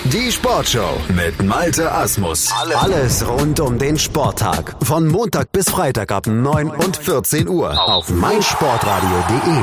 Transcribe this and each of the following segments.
Die Sportshow mit Malte Asmus. Alles rund um den Sporttag. Von Montag bis Freitag ab 9 und 14 Uhr auf meinsportradio.de.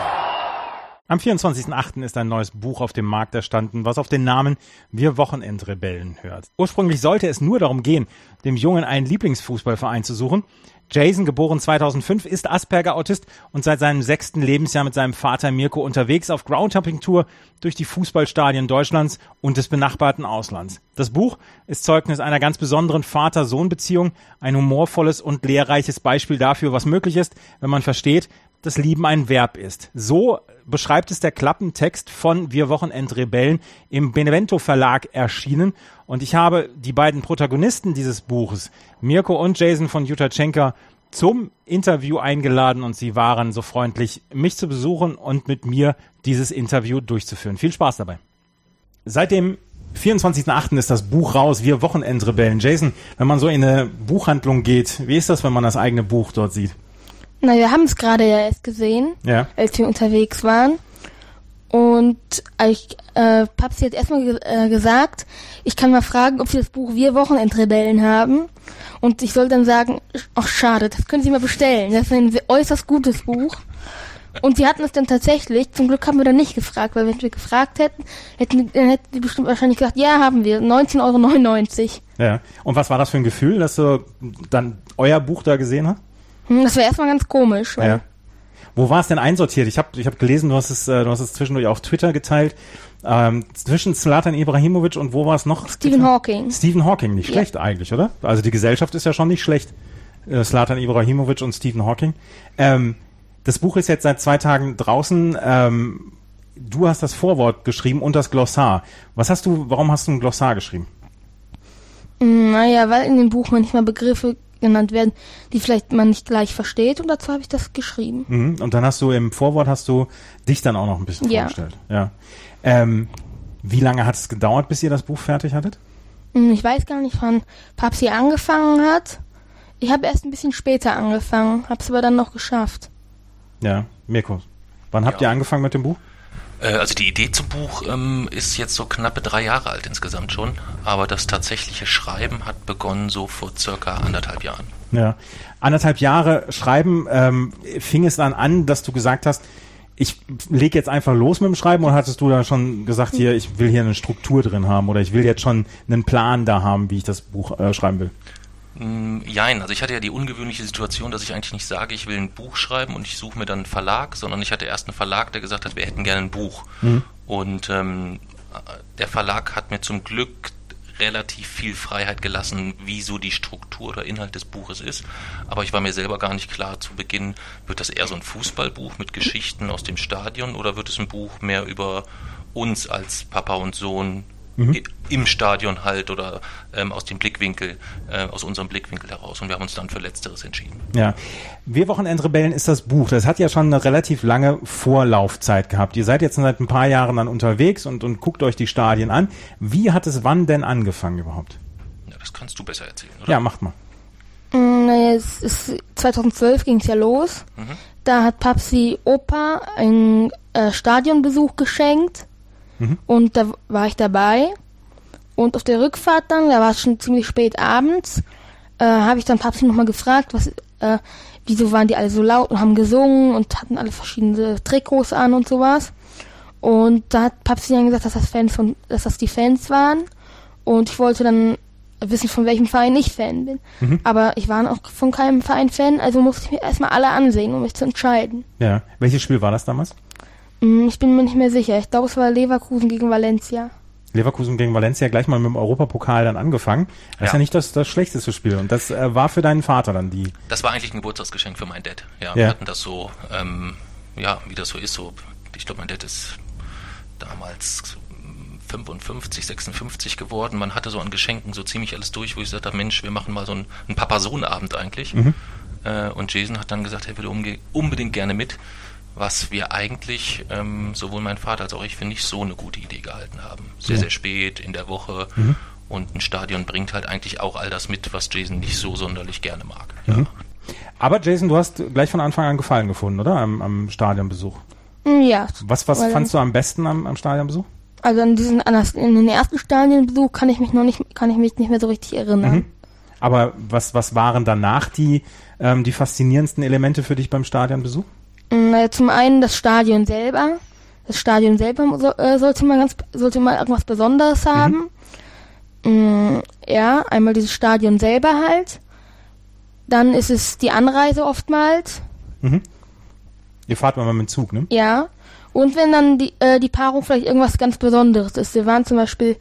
Am 24.08. ist ein neues Buch auf dem Markt erstanden, was auf den Namen Wir Wochenendrebellen hört. Ursprünglich sollte es nur darum gehen, dem Jungen einen Lieblingsfußballverein zu suchen. Jason, geboren 2005, ist Asperger-Autist und seit seinem 6. Lebensjahr mit seinem Vater Mirko unterwegs auf Groundhopping-Tour durch die Fußballstadien Deutschlands und des benachbarten Auslands. Das Buch ist Zeugnis einer ganz besonderen Vater-Sohn-Beziehung, ein humorvolles und lehrreiches Beispiel dafür, was möglich ist, wenn man versteht, dass Lieben ein Verb ist. So beschreibt es der Klappentext von Wir Wochenendrebellen im Benevento Verlag erschienen. Und ich habe die beiden Protagonisten dieses Buches, Mirko und Jason von Jutachenka, zum Interview eingeladen und sie waren so freundlich, mich zu besuchen und mit mir dieses Interview durchzuführen. Viel Spaß dabei. Seit dem 24.08. ist das Buch raus, Wir Wochenendrebellen. Jason, wenn man so in eine Buchhandlung geht, wie ist das, wenn man das eigene Buch dort sieht? Na, wir haben es gerade ja erst gesehen, als wir unterwegs waren. Und Papsi hat erstmal gesagt, ich kann mal fragen, ob sie das Buch Wir Wochenendrebellen haben. Und ich soll dann sagen, ach schade, das können Sie mal bestellen. Das ist ein äußerst gutes Buch. Und sie hatten es dann tatsächlich, zum Glück haben wir dann nicht gefragt, weil wenn wir gefragt hätten, hätten die bestimmt wahrscheinlich gesagt, ja, haben wir, 19,99 €. Ja, und was war das für ein Gefühl, dass du dann euer Buch da gesehen hast? Das war erstmal ganz komisch. Ja. Wo war es denn einsortiert? Ich hab gelesen, du hast es zwischendurch auf Twitter geteilt. Zwischen Zlatan Ibrahimovic und wo war es noch? Stephen Hawking. Stephen Hawking, nicht schlecht eigentlich, oder? Also die Gesellschaft ist ja schon nicht schlecht. Zlatan Ibrahimovic und Stephen Hawking. Das Buch ist jetzt seit 2 Tagen draußen. Du hast das Vorwort geschrieben und das Glossar. Warum hast du ein Glossar geschrieben? Naja, weil in dem Buch manchmal Begriffe genannt werden, die vielleicht man nicht gleich versteht, und dazu habe ich das geschrieben. Und dann hast du im Vorwort dich dann auch noch ein bisschen vorgestellt. Ja. Wie lange hat es gedauert, bis ihr das Buch fertig hattet? Ich weiß gar nicht, wann Papsi angefangen hat. Ich habe erst ein bisschen später angefangen, habe es aber dann noch geschafft. Ja, Mirko, wann habt ihr angefangen mit dem Buch? Also die Idee zum Buch ist jetzt so knappe 3 Jahre alt insgesamt schon, aber das tatsächliche Schreiben hat begonnen so vor circa 1,5 Jahren. Ja, 1,5 Jahre Schreiben, fing es dann an, dass du gesagt hast, ich lege jetzt einfach los mit dem Schreiben, oder hattest du da schon gesagt, hier, ich will hier eine Struktur drin haben oder ich will jetzt schon einen Plan da haben, wie ich das Buch schreiben will? Jein, also ich hatte ja die ungewöhnliche Situation, dass ich eigentlich nicht sage, ich will ein Buch schreiben und ich suche mir dann einen Verlag, sondern ich hatte erst einen Verlag, der gesagt hat, wir hätten gerne ein Buch. Und der Verlag hat mir zum Glück relativ viel Freiheit gelassen, wie so die Struktur oder Inhalt des Buches ist. Aber ich war mir selber gar nicht klar zu Beginn, wird das eher so ein Fußballbuch mit Geschichten aus dem Stadion oder wird es ein Buch mehr über uns als Papa und Sohn im Stadion halt oder aus unserem Blickwinkel heraus, und wir haben uns dann für Letzteres entschieden. Ja, Wir Wochenendrebellen ist das Buch. Das hat ja schon eine relativ lange Vorlaufzeit gehabt. Ihr seid jetzt seit ein paar Jahren dann unterwegs und guckt euch die Stadien an. Wie hat es wann denn angefangen überhaupt? Ja, das kannst du besser erzählen, oder? Ja, macht mal. Naja, 2012 ging es ja los. Da hat Papsi Opa einen Stadionbesuch geschenkt. Und da war ich dabei. Und auf der Rückfahrt dann, da war es schon ziemlich spät abends, habe ich dann Papsi nochmal gefragt, wieso waren die alle so laut und haben gesungen und hatten alle verschiedene Trikots an und sowas. Und da hat Papsi dann gesagt, dass das die Fans waren. Und ich wollte dann wissen, von welchem Verein ich Fan bin. Aber ich war auch von keinem Verein Fan, also musste ich mir erstmal alle ansehen, um mich zu entscheiden. Ja, welches Spiel war das damals? Ich bin mir nicht mehr sicher. Ich glaube, es war Leverkusen gegen Valencia. Leverkusen gegen Valencia, gleich mal mit dem Europapokal dann angefangen. Das ist ja nicht das schlechteste Spiel. Und das war für deinen Vater dann die... Das war eigentlich ein Geburtstagsgeschenk für meinen Dad. Ja, wir hatten das so, wie das so ist. So, ich glaube, mein Dad ist damals 55, 56 geworden. Man hatte so an Geschenken so ziemlich alles durch, wo ich gesagt habe, Mensch, wir machen mal so einen Papa-Sohn-Abend eigentlich. Und Jason hat dann gesagt, er würde unbedingt gerne mit. Was wir eigentlich, sowohl mein Vater als auch ich, für nicht so eine gute Idee gehalten haben. Sehr, sehr spät in der Woche. Und ein Stadion bringt halt eigentlich auch all das mit, was Jason nicht so sonderlich gerne mag. Ja. Aber Jason, du hast gleich von Anfang an Gefallen gefunden, oder? Am Stadionbesuch. Ja. Was fandst du am besten am Stadionbesuch? Also in den ersten Stadionbesuch kann ich mich nicht mehr so richtig erinnern. Mhm. Aber was waren danach die faszinierendsten Elemente für dich beim Stadionbesuch? Zum einen das Stadion selber. Das Stadion selber sollte mal irgendwas Besonderes haben. Ja, einmal dieses Stadion selber halt. Dann ist es die Anreise oftmals. Mhm. Ihr fahrt mal mit dem Zug, ne? Ja. Und wenn dann die Paarung vielleicht irgendwas ganz Besonderes ist. Wir waren zum Beispiel,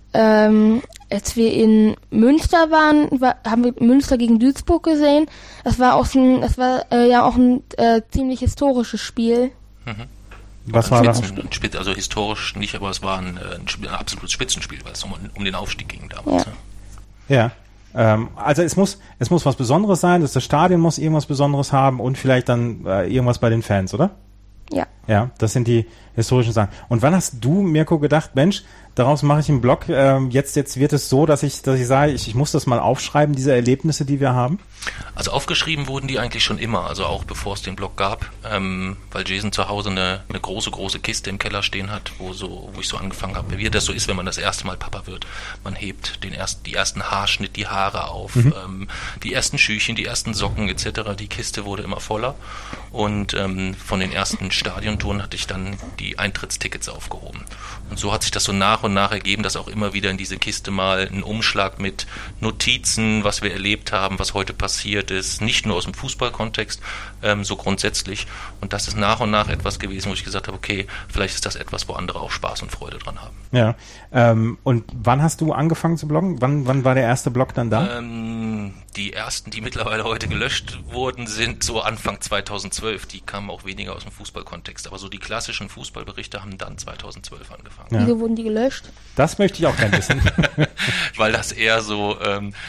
als wir in Münster waren, haben wir Münster gegen Duisburg gesehen. Das war auch ein ziemlich historisches Spiel. Mhm. Was war das? Also historisch nicht, aber es war ein absolutes Spitzenspiel, weil es um den Aufstieg ging damals. Ja. Also es muss was Besonderes sein, das Stadion muss irgendwas Besonderes haben und vielleicht dann irgendwas bei den Fans, oder? Ja. Ja, das sind die historischen Sachen. Und wann hast du, Mirko, gedacht, Mensch, daraus mache ich einen Blog, jetzt wird es so, dass ich sage, ich muss das mal aufschreiben, diese Erlebnisse, die wir haben? Also aufgeschrieben wurden die eigentlich schon immer, also auch bevor es den Blog gab, weil Jason zu Hause eine große Kiste im Keller stehen hat, wo ich so angefangen habe, wie das so ist, wenn man das erste Mal Papa wird. Man hebt die ersten Haarschnitt, die Haare auf, die ersten Schüchchen, die ersten Socken etc. Die Kiste wurde immer voller und von den ersten Stadiontouren hatte ich dann die Eintrittstickets aufgehoben. Und so hat sich das so nach und nach ergeben, dass auch immer wieder in diese Kiste mal ein Umschlag mit Notizen, was wir erlebt haben, was heute passiert ist, nicht nur aus dem Fußballkontext, so grundsätzlich. Und das ist nach und nach etwas gewesen, wo ich gesagt habe, okay, vielleicht ist das etwas, wo andere auch Spaß und Freude dran haben. Ja. Und wann hast du angefangen zu bloggen? Wann war der erste Blog dann da? Die ersten, die mittlerweile heute gelöscht wurden, sind so Anfang 2012. Die kamen auch weniger aus dem Fußballkontext. Aber so die klassischen Fußballberichte haben dann 2012 angefangen. Ja. Wieso wurden die gelöscht? Das möchte ich auch gerne wissen. Weil das eher so,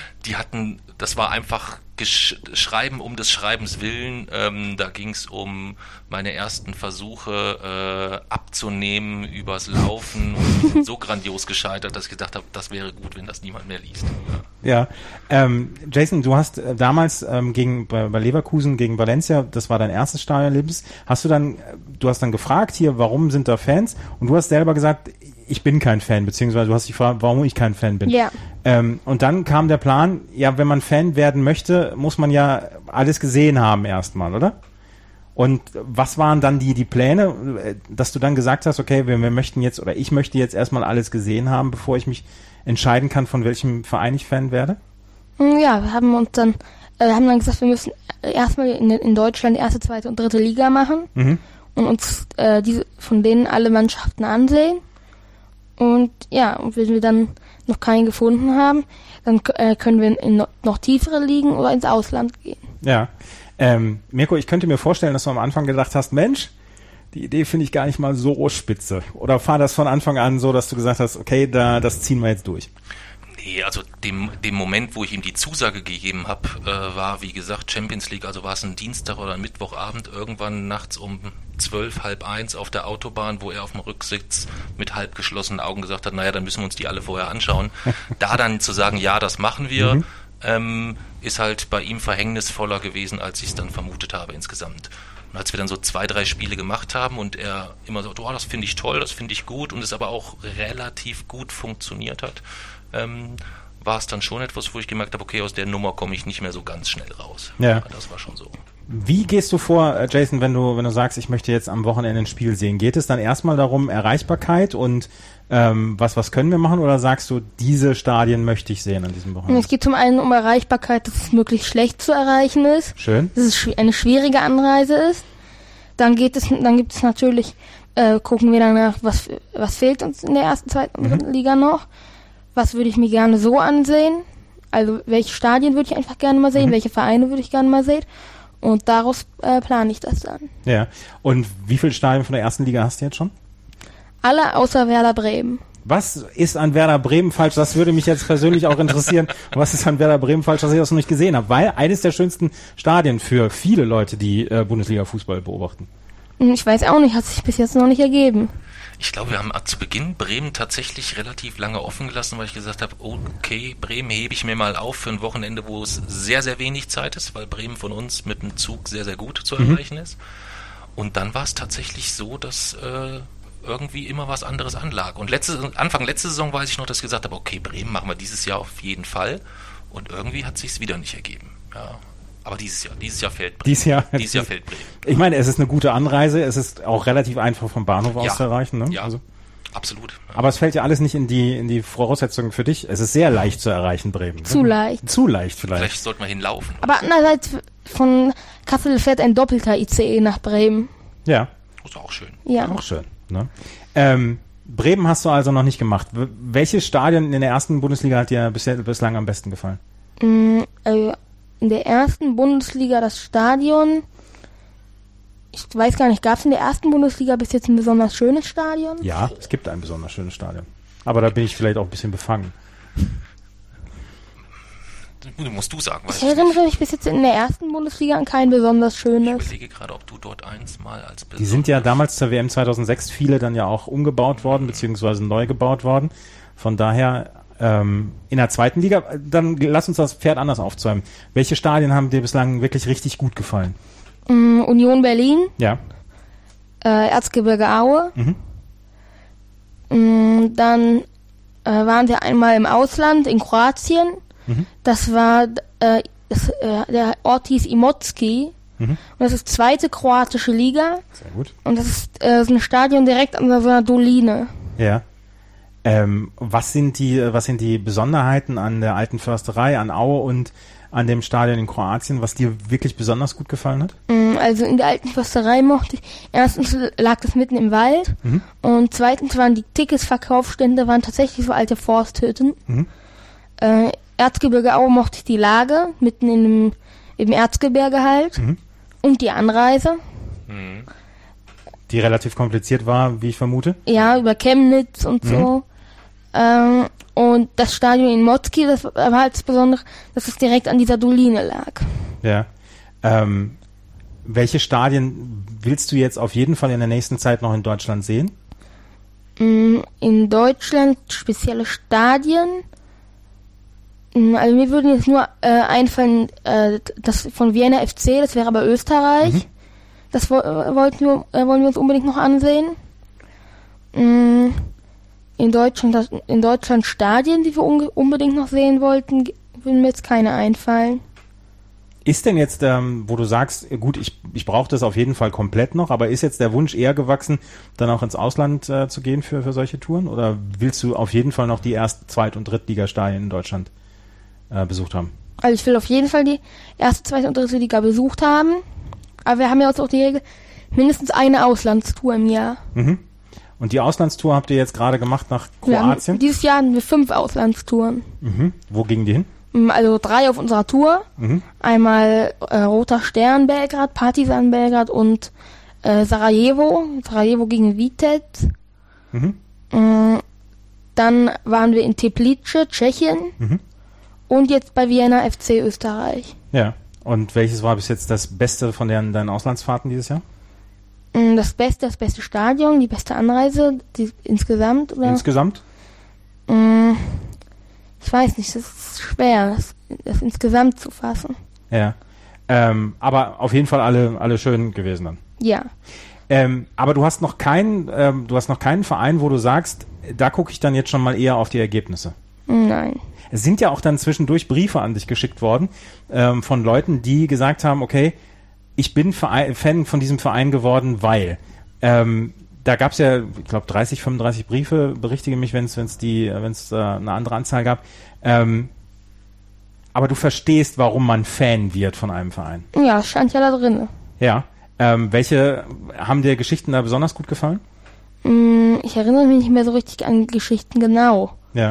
das war einfach Schreiben um des Schreibens willen. Da ging es um meine ersten Versuche abzunehmen übers Laufen und die sind so grandios gescheitert, dass ich gedacht habe, das wäre gut, wenn das niemand mehr liest. Ja, Jason, du hast damals bei Leverkusen gegen Valencia, das war dein erstes Stadionerlebnis, du hast dann gefragt hier, warum sind da Fans? Und du hast selber gesagt, ich bin kein Fan, beziehungsweise du hast dich gefragt, warum ich kein Fan bin. Ja. Und dann kam der Plan, ja, wenn man Fan werden möchte, muss man ja alles gesehen haben erstmal, oder? Und was waren dann die Pläne, dass du dann gesagt hast, okay, ich möchte jetzt erstmal alles gesehen haben, bevor ich mich entscheiden kann, von welchem Verein ich Fan werde? Ja, wir haben dann gesagt, wir müssen erstmal in Deutschland die erste, zweite und dritte Liga machen und uns von denen alle Mannschaften ansehen. Und ja, und wenn wir dann noch keinen gefunden haben, dann können wir in noch tiefere Ligen oder ins Ausland gehen. Ja. Mirko, ich könnte mir vorstellen, dass du am Anfang gedacht hast, Mensch, die Idee finde ich gar nicht mal so spitze. Oder war das von Anfang an so, dass du gesagt hast, okay, das ziehen wir jetzt durch? Nee, also dem Moment, wo ich ihm die Zusage gegeben habe, war, wie gesagt, Champions League, also war es ein Dienstag oder ein Mittwochabend, irgendwann nachts um 12, halb 1 auf der Autobahn, wo er auf dem Rücksitz mit halb geschlossenen Augen gesagt hat, naja, dann müssen wir uns die alle vorher anschauen. Da dann zu sagen, ja, das machen wir, ist halt bei ihm verhängnisvoller gewesen, als ich es dann vermutet habe insgesamt. Und als wir dann so 2, 3 Spiele gemacht haben und er immer so, das finde ich toll, das finde ich gut und es aber auch relativ gut funktioniert hat, war es dann schon etwas, wo ich gemerkt habe, okay, aus der Nummer komme ich nicht mehr so ganz schnell raus. Ja. Das war schon so. Wie gehst du vor, Jason, wenn du sagst, ich möchte jetzt am Wochenende ein Spiel sehen? Geht es dann erstmal darum, Erreichbarkeit und was können wir machen? Oder sagst du, diese Stadien möchte ich sehen an diesem Wochenende? Es geht zum einen um Erreichbarkeit, dass es möglichst schlecht zu erreichen ist. Schön. Dass es eine schwierige Anreise ist. Dann gibt es natürlich, gucken wir danach, was fehlt uns in der ersten, zweiten und dritten Liga noch. Was würde ich mir gerne so ansehen? Also welche Stadien würde ich einfach gerne mal sehen? Welche Vereine würde ich gerne mal sehen? Und daraus plane ich das dann. Ja. Und wie viele Stadien von der ersten Liga hast du jetzt schon? Alle außer Werder Bremen. Was ist an Werder Bremen falsch? Das würde mich jetzt persönlich auch interessieren. Was ist an Werder Bremen falsch, dass ich das noch nicht gesehen habe? Weil eines der schönsten Stadien für viele Leute, die Bundesliga-Fußball beobachten. Ich weiß auch nicht, hat sich bis jetzt noch nicht ergeben. Ich glaube, wir haben zu Beginn Bremen tatsächlich relativ lange offen gelassen, weil ich gesagt habe, okay, Bremen hebe ich mir mal auf für ein Wochenende, wo es sehr, sehr wenig Zeit ist, weil Bremen von uns mit dem Zug sehr, sehr gut zu erreichen ist. Und dann war es tatsächlich so, dass irgendwie immer was anderes anlag. Und Anfang letzte Saison weiß ich noch, dass ich gesagt habe, okay, Bremen machen wir dieses Jahr auf jeden Fall. Und irgendwie hat sich's wieder nicht ergeben. Ja. Aber dieses Jahr fällt Bremen. Dieses Jahr fällt Bremen. Ich meine, es ist eine gute Anreise, es ist auch relativ einfach vom Bahnhof aus zu erreichen. Ne? Ja, also. Absolut. Ja. Aber es fällt ja alles nicht in die Voraussetzungen für dich. Es ist sehr leicht zu erreichen, Bremen. Zu leicht. Zu leicht vielleicht. Vielleicht sollte man hinlaufen. Aber andererseits, von Kassel fährt ein doppelter ICE nach Bremen. Ja. Das ist auch schön. Ja. Auch schön. Ne? Bremen hast du also noch nicht gemacht. Welches Stadion in der ersten Bundesliga hat dir bislang am besten gefallen? In der ersten Bundesliga das Stadion, ich weiß gar nicht, gab es in der ersten Bundesliga bis jetzt ein besonders schönes Stadion? Ja, es gibt ein besonders schönes Stadion. Aber da bin ich vielleicht auch ein bisschen befangen. Musst du sagen. Ich erinnere mich bis jetzt in der ersten Bundesliga an kein besonders schönes. Ich überlege gerade, ob du dort eins mal als besonders... Die sind ja damals zur WM 2006 viele dann ja auch umgebaut worden, beziehungsweise neu gebaut worden. Von daher... in der zweiten Liga, dann lass uns das Pferd anders aufzäumen. Welche Stadien haben dir bislang wirklich richtig gut gefallen? Union Berlin. Ja. Erzgebirge Aue. Dann waren wir einmal im Ausland, in Kroatien. Das war, der Ort hieß Imotski. Und das ist zweite kroatische Liga. Sehr gut. Und das ist so ein Stadion direkt an so einer Doline. Ja. Was sind die Besonderheiten an der Alten Försterei, an Aue und an dem Stadion in Kroatien, was dir wirklich besonders gut gefallen hat? Also in der Alten Försterei mochte ich, erstens lag das mitten im Wald und zweitens waren die Ticketsverkaufsstände tatsächlich so alte Forsthütten. Erzgebirge Aue mochte ich die Lage, mitten im Erzgebirge halt und die Anreise. Die relativ kompliziert war, wie ich vermute? Ja, über Chemnitz und so. Und das Stadion in Motzki, das war halt das Besondere, dass es direkt an dieser Doline lag. Ja. Welche Stadien willst du jetzt auf jeden Fall in der nächsten Zeit noch in Deutschland sehen? In Deutschland spezielle Stadien. Also mir würde jetzt nur einfallen, das von Vienna FC, das wäre aber Österreich. Das wollen wir uns unbedingt noch ansehen. In Deutschland Stadien, die wir unbedingt noch sehen wollten, würden mir jetzt keine einfallen. Ist denn jetzt, wo du sagst, gut, ich brauche das auf jeden Fall komplett noch, aber ist jetzt der Wunsch eher gewachsen, dann auch ins Ausland zu gehen für solche Touren? Oder willst du auf jeden Fall noch die Erst-, Zweit- und Drittligastadien in Deutschland besucht haben? Also ich will auf jeden Fall die erste, zweite und dritte Liga besucht haben. Aber wir haben ja auch die Regel, mindestens eine Auslandstour im Jahr. Und die Auslandstour habt ihr jetzt gerade gemacht nach Kroatien? Dieses Jahr hatten wir 5 Auslandstouren. Wo gingen die hin? Also 3 auf unserer Tour. Einmal Roter Stern Belgrad, Partizan Belgrad und Sarajevo. Sarajevo gegen Vitez. Dann waren wir in Teplice, Tschechien. Und jetzt bei Vienna FC Österreich. Ja. Und welches war bis jetzt das Beste von deinen Auslandsfahrten dieses Jahr? Das beste Stadion, die beste Anreise, insgesamt? Oder? Insgesamt? Ich weiß nicht, das ist schwer, das insgesamt zu fassen. Ja. Aber auf jeden Fall alle schön gewesen dann. Ja. Aber du hast noch keinen Verein, wo du sagst, da gucke ich dann jetzt schon mal eher auf die Ergebnisse. Nein. Es sind ja auch dann zwischendurch Briefe an dich geschickt worden von Leuten, die gesagt haben, okay, ich bin Fan von diesem Verein geworden, weil da gab es ja, ich glaube 30, 35 Briefe, berichtige mich, wenn es eine andere Anzahl gab. Aber du verstehst, warum man Fan wird von einem Verein. Ja, das stand ja da drin. Ja. Welche haben dir Geschichten da besonders gut gefallen? Ich erinnere mich nicht mehr so richtig an Geschichten genau. Ja.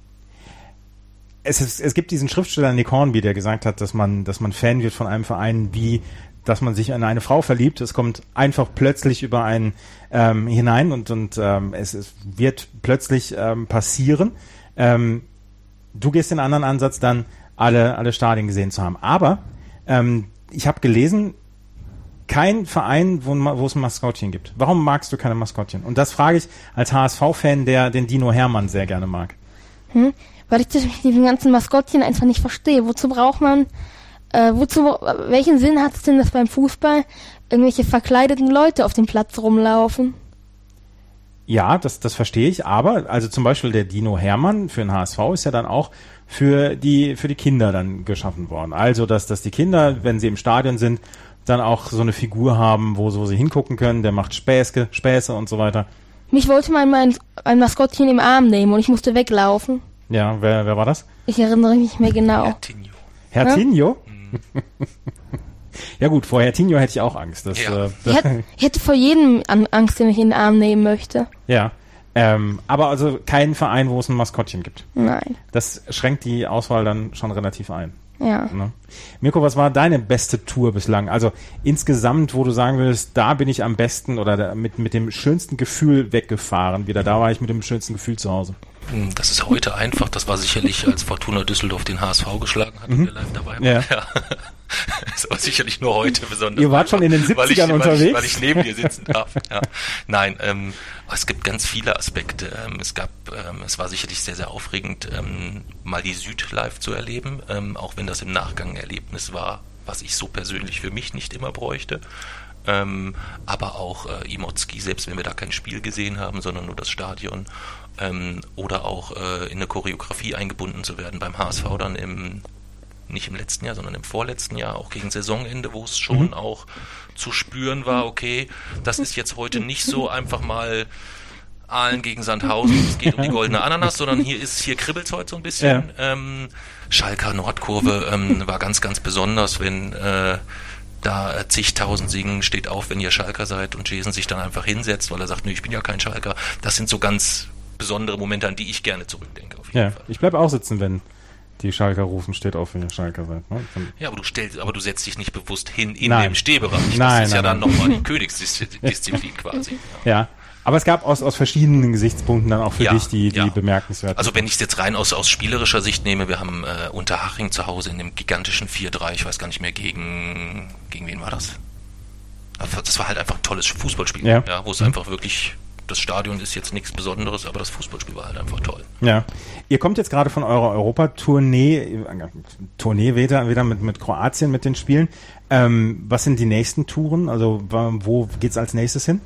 Es gibt diesen Schriftsteller Nick Hornby, der gesagt hat, dass man Fan wird von einem Verein, wie dass man sich in eine Frau verliebt. Es kommt einfach plötzlich über einen hinein und es wird plötzlich passieren. Du gehst den anderen Ansatz, dann alle Stadien gesehen zu haben. Aber ich habe gelesen, kein Verein, wo es ein Maskottchen gibt. Warum magst du keine Maskottchen? Und das frage ich als HSV-Fan, der den Dino Hermann sehr gerne mag. Weil ich das mit diesen ganzen Maskottchen einfach nicht verstehe. Wozu braucht man, welchen Sinn hat es denn, dass beim Fußball irgendwelche verkleideten Leute auf dem Platz rumlaufen? Ja, das verstehe ich, aber also zum Beispiel der Dino Hermann für den HSV ist ja dann auch für die Kinder dann geschaffen worden. Also, dass die Kinder, wenn sie im Stadion sind, dann auch so eine Figur haben, wo sie hingucken können, der macht Späße und so weiter. Mich wollte mal ein Maskottchen im Arm nehmen und ich musste weglaufen. Ja, wer war das? Ich erinnere mich nicht mehr genau. Herr Tinio? Ja gut, vor Herr Tinio hätte ich auch Angst. Ich hätte vor jedem Angst, den ich in den Arm nehmen möchte. Ja, aber also kein Verein, wo es ein Maskottchen gibt. Nein. Das schränkt die Auswahl dann schon relativ ein. Ja. Ne? Mirko, was war deine beste Tour bislang? Also insgesamt, wo du sagen würdest, da bin ich am besten oder mit dem schönsten Gefühl weggefahren. Wieder da war ich mit dem schönsten Gefühl zu Hause. Das ist heute einfach. Das war sicherlich, als Fortuna Düsseldorf den HSV geschlagen hat und wir live dabei waren. Ja. Das war sicherlich nur heute besonders. Ihr wart schon in den 70ern unterwegs? Weil ich neben dir sitzen darf. Ja. Nein, es gibt ganz viele Aspekte. Es war sicherlich sehr, sehr aufregend, mal die Süd live zu erleben, auch wenn das im Nachgang ein Erlebnis war, was ich so persönlich für mich nicht immer bräuchte. Aber auch Imotski, selbst wenn wir da kein Spiel gesehen haben, sondern nur das Stadion. Oder auch in eine Choreografie eingebunden zu werden beim HSV dann nicht im letzten Jahr, sondern im vorletzten Jahr, auch gegen Saisonende, wo es schon auch zu spüren war, okay, das ist jetzt heute nicht so einfach mal Aalen gegen Sandhausen, es geht um die goldene Ananas, sondern hier kribbelt's heute so ein bisschen. Ja. Schalker Nordkurve war ganz, ganz besonders, wenn da zigtausend singen, steht auf, wenn ihr Schalker seid und Jason sich dann einfach hinsetzt, weil er sagt, nö, ich bin ja kein Schalker. Das sind so ganz besondere Momente, an die ich gerne zurückdenke. Auf jeden Fall. Ich bleibe auch sitzen, wenn die Schalker rufen, steht auf, wenn ihr Schalker seid. Ne? Ja, aber du setzt dich nicht bewusst hin in dem Stehbereich. Das ist ja dann nochmal die Königsdisziplin quasi. Ja. Aber es gab aus verschiedenen Gesichtspunkten dann auch für dich die bemerkenswerten. Also wenn ich es jetzt rein aus spielerischer Sicht nehme, wir haben Unterhaching zu Hause in dem gigantischen 4-3, ich weiß gar nicht mehr, gegen wen war das? Das war halt einfach ein tolles Fußballspiel, wo es einfach wirklich, das Stadion ist jetzt nichts Besonderes, aber das Fußballspiel war halt einfach toll. Ja. Ihr kommt jetzt gerade von eurer Europatournee wieder mit Kroatien, mit den Spielen. Was sind die nächsten Touren? Also wo geht's als nächstes hin?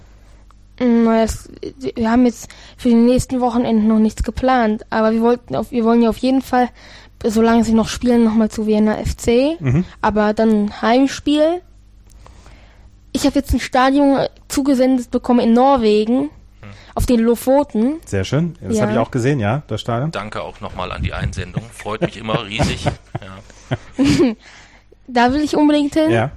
Wir haben jetzt für die nächsten Wochenenden noch nichts geplant, aber wir wollen ja auf jeden Fall, solange sie noch spielen, nochmal zu Vienna FC, aber dann ein Heimspiel. Ich habe jetzt ein Stadion zugesendet bekommen in Norwegen, auf den Lofoten. Sehr schön, das habe ich auch gesehen, ja, das Stadion. Danke auch nochmal an die Einsendung, freut mich immer riesig. Ja. Da will ich unbedingt hin. Ja.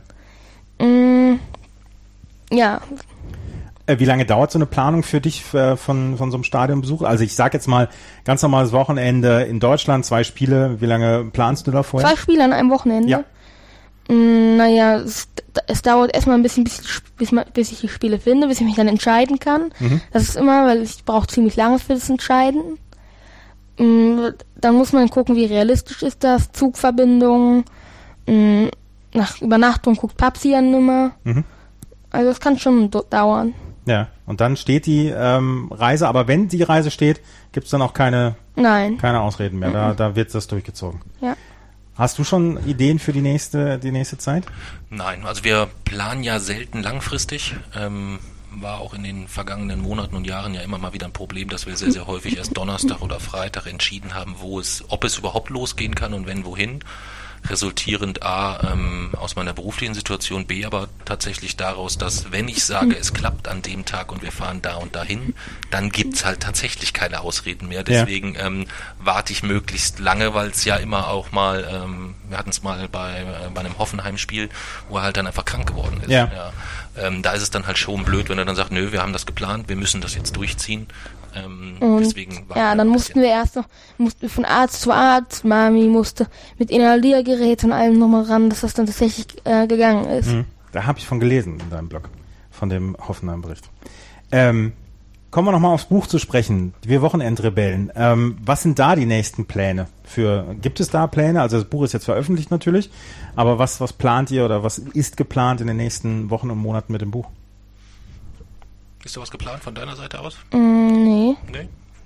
Ja. Wie lange dauert so eine Planung für dich von so einem Stadionbesuch? Also ich sag jetzt mal, ganz normales Wochenende in Deutschland, 2 Spiele. Wie lange planst du da vorher? 2 Spiele an einem Wochenende? Ja. Naja, es dauert erstmal ein bisschen, bis ich die Spiele finde, bis ich mich dann entscheiden kann. Das ist immer, weil ich brauche ziemlich lange für das Entscheiden. Dann muss man gucken, wie realistisch ist das, Zugverbindungen, nach Übernachtung guckt Papsi ja nimmer. Also es kann schon dauern. Ja, und dann steht die Reise, aber wenn die Reise steht, gibt's dann auch keine Ausreden mehr. Da wird das durchgezogen. Ja. Hast du schon Ideen für die nächste Zeit? Nein, also wir planen ja selten langfristig. War auch in den vergangenen Monaten und Jahren ja immer mal wieder ein Problem, dass wir sehr, sehr häufig erst Donnerstag oder Freitag entschieden haben, ob es überhaupt losgehen kann und wenn, wohin. Resultierend A, aus meiner beruflichen Situation, B, aber tatsächlich daraus, dass wenn ich sage, es klappt an dem Tag und wir fahren da und dahin, dann gibt's halt tatsächlich keine Ausreden mehr. Deswegen warte ich möglichst lange, weil es ja immer auch mal, wir hatten es mal bei einem Hoffenheim-Spiel, wo er halt dann einfach krank geworden ist. Ja. Da ist es dann halt schon blöd, wenn er dann sagt, nö, wir haben das geplant, wir müssen das jetzt durchziehen. Deswegen dann mussten wir von Arzt zu Arzt, Mami musste mit Inhaliergerät und allem nochmal ran, dass das dann tatsächlich gegangen ist. Da habe ich von gelesen in deinem Blog, von dem Hoffenheim-Bericht. Kommen wir nochmal aufs Buch zu sprechen, Wir Wochenendrebellen. Was sind da die nächsten Pläne? Gibt es da Pläne? Also das Buch ist jetzt veröffentlicht natürlich, aber was plant ihr oder was ist geplant in den nächsten Wochen und Monaten mit dem Buch? Ist da was geplant von deiner Seite aus? Nee.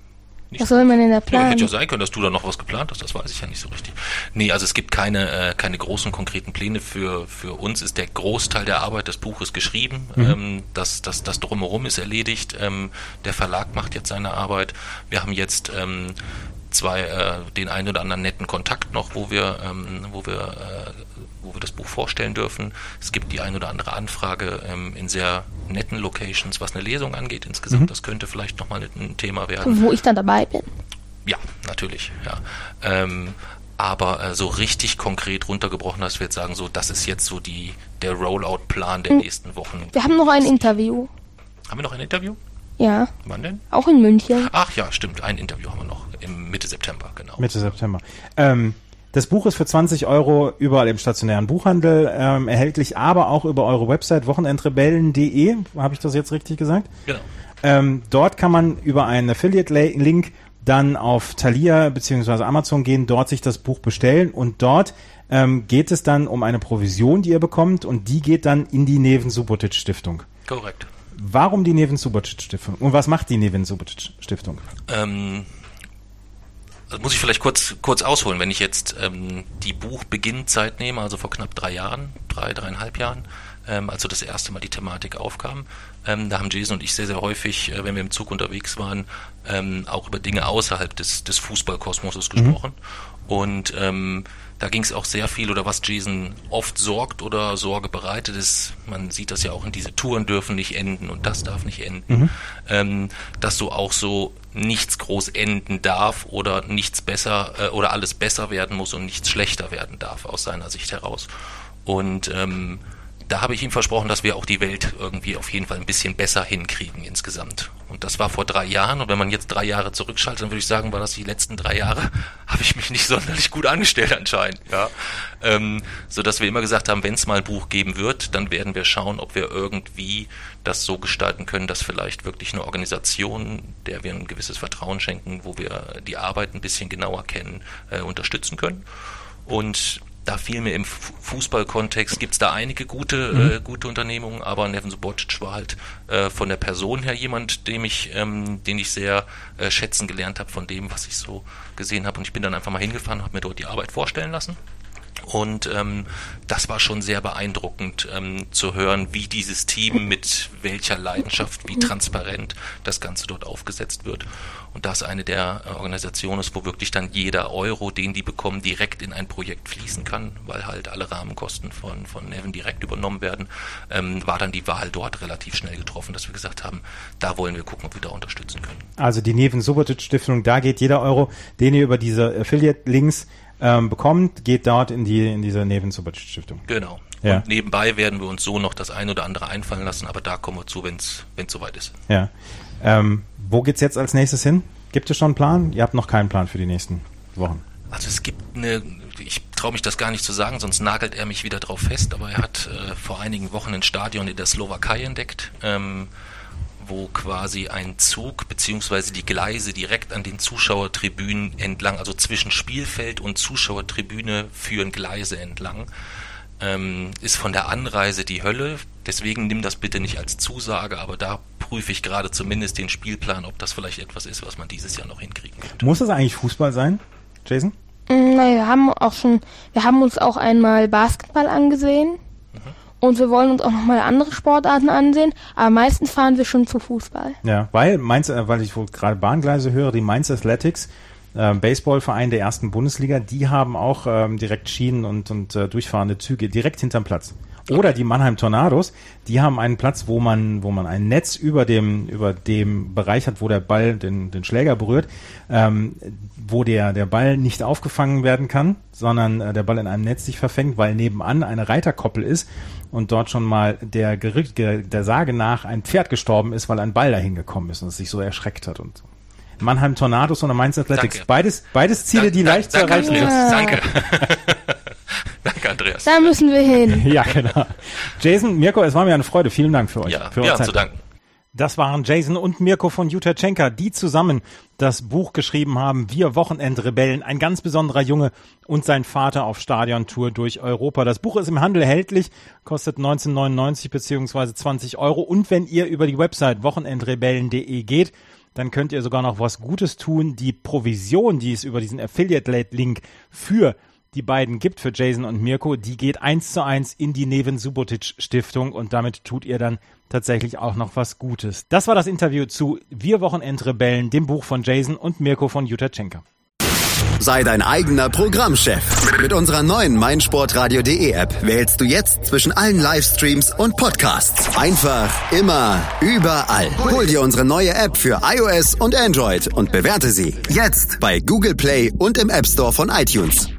Was soll man denn da planen? Ja, hätte ja sein können, dass du da noch was geplant hast, das weiß ich ja nicht so richtig. Nee, also es gibt keine großen, konkreten Pläne. Für uns ist der Großteil der Arbeit des Buches geschrieben. Das Drumherum ist erledigt. Der Verlag macht jetzt seine Arbeit. Wir haben jetzt den einen oder anderen netten Kontakt noch, wo wir das Buch vorstellen dürfen. Es gibt die ein oder andere Anfrage in sehr netten Locations, was eine Lesung angeht insgesamt. Das könnte vielleicht nochmal ein Thema werden. Wo ich dann dabei bin. Ja, natürlich, ja. Aber so richtig konkret runtergebrochen, dass wir jetzt sagen, so, das ist jetzt so der Rollout-Plan der nächsten Wochen. Wir haben noch ein Interview. Haben wir noch ein Interview? Ja. Wann denn? Auch in München. Ach ja, stimmt, ein Interview haben wir noch. Im Mitte September, genau. Mitte September. Das Buch ist für 20 € überall im stationären Buchhandel erhältlich, aber auch über eure Website wochenendrebellen.de. Habe ich das jetzt richtig gesagt? Genau. Dort kann man über einen Affiliate-Link dann auf Thalia bzw. Amazon gehen, dort sich das Buch bestellen und dort geht es dann um eine Provision, die ihr bekommt und die geht dann in die Neven-Subotic-Stiftung. Korrekt. Warum die Neven-Subotic-Stiftung? Und was macht die Neven-Subotic-Stiftung? Das muss ich vielleicht kurz ausholen, wenn ich jetzt die Buchbeginnzeit nehme, also vor knapp 3,5 Jahren, als so das erste Mal die Thematik aufkam. Da haben Jason und ich sehr, sehr häufig, wenn wir im Zug unterwegs waren, auch über Dinge außerhalb des Fußballkosmoses gesprochen. Und da ging es auch sehr viel, oder was Jason oft sorgt oder Sorge bereitet ist, man sieht das ja auch in diese Touren dürfen nicht enden und das darf nicht enden, dass so auch so nichts groß enden darf oder nichts besser oder alles besser werden muss und nichts schlechter werden darf aus seiner Sicht heraus. Und da habe ich ihm versprochen, dass wir auch die Welt irgendwie auf jeden Fall ein bisschen besser hinkriegen insgesamt. Und das war vor 3 Jahren. Und wenn man jetzt 3 Jahre zurückschaltet, dann würde ich sagen, war das die letzten 3 Jahre, habe ich mich nicht sonderlich gut angestellt anscheinend. Ja. So dass wir immer gesagt haben, wenn es mal ein Buch geben wird, dann werden wir schauen, ob wir irgendwie das so gestalten können, dass vielleicht wirklich eine Organisation, der wir ein gewisses Vertrauen schenken, wo wir die Arbeit ein bisschen genauer kennen, unterstützen können. Und da fiel mir im Fußballkontext, gibt es da einige gute Unternehmungen, aber Neven Subotic war halt von der Person her jemand, den ich sehr schätzen gelernt habe von dem, was ich so gesehen habe. Und ich bin dann einfach mal hingefahren, habe mir dort die Arbeit vorstellen lassen. Und das war schon sehr beeindruckend zu hören, wie dieses Team mit welcher Leidenschaft, wie transparent das Ganze dort aufgesetzt wird. Und das eine der Organisationen ist, wo wirklich dann jeder Euro, den die bekommen, direkt in ein Projekt fließen kann, weil halt alle Rahmenkosten von Neven direkt übernommen werden, war dann die Wahl dort relativ schnell getroffen, dass wir gesagt haben, da wollen wir gucken, ob wir da unterstützen können. Also die Neven Subotic Stiftung, da geht jeder Euro, den ihr über diese Affiliate-Links bekommt, geht dort in diese Neven Subotic Stiftung. Genau. Ja. Und nebenbei werden wir uns so noch das ein oder andere einfallen lassen, aber da kommen wir zu, wenn es soweit ist. Ja. Wo geht's jetzt als nächstes hin? Gibt es schon einen Plan? Ihr habt noch keinen Plan für die nächsten Wochen. Also es gibt ich traue mich das gar nicht zu sagen, sonst nagelt er mich wieder drauf fest, aber er hat vor einigen Wochen ein Stadion in der Slowakei entdeckt, wo quasi ein Zug bzw. die Gleise direkt an den Zuschauertribünen entlang, also zwischen Spielfeld und Zuschauertribüne führen Gleise entlang. Ist von der Anreise die Hölle, deswegen nimm das bitte nicht als Zusage, aber da prüfe ich gerade zumindest den Spielplan, ob das vielleicht etwas ist, was man dieses Jahr noch hinkriegen könnte. Muss das eigentlich Fußball sein, Jason? Wir haben uns auch einmal Basketball angesehen. Und wir wollen uns auch nochmal andere Sportarten ansehen, aber meistens fahren wir schon zu Fußball. Ja, weil ich wohl gerade Bahngleise höre, die Mainz Athletics, Baseballverein der ersten Bundesliga, die haben auch direkt Schienen und durchfahrende Züge direkt hinterm Platz. Oder die Mannheim Tornados, die haben einen Platz, wo man ein Netz über dem Bereich hat, wo der Ball den Schläger berührt, wo der Ball nicht aufgefangen werden kann, sondern der Ball in einem Netz sich verfängt, weil nebenan eine Reiterkoppel ist und dort schon mal der Sage nach ein Pferd gestorben ist, weil ein Ball dahin gekommen ist und es sich so erschreckt hat und so. Mannheim Tornados und Mainz Athletics, beides Ziele, die leicht zu erreichen sind. Danke. Danke, Andreas. Da müssen wir hin. Ja, genau. Jason, Mirko, es war mir eine Freude. Vielen Dank für euch. Ja, für zu danken. Das waren Jason und Mirko von Jutachenka, die zusammen das Buch geschrieben haben, Wir Wochenendrebellen, ein ganz besonderer Junge und sein Vater auf Stadiontour durch Europa. Das Buch ist im Handel erhältlich, kostet 19,99 bzw. 20 €. Und wenn ihr über die Website wochenendrebellen.de geht, dann könnt ihr sogar noch was Gutes tun. Die Provision, die es über diesen Affiliate-Link für die beiden gibt, für Jason und Mirko, die geht 1:1 in die Neven Subotic Stiftung und damit tut ihr dann tatsächlich auch noch was Gutes. Das war das Interview zu Wir Wochenendrebellen, dem Buch von Jason und Mirko von Jutta Tschenka. Sei dein eigener Programmchef. Mit unserer neuen meinsportradio.de App wählst du jetzt zwischen allen Livestreams und Podcasts. Einfach, immer, überall. Hol dir unsere neue App für iOS und Android und bewerte sie jetzt bei Google Play und im App Store von iTunes.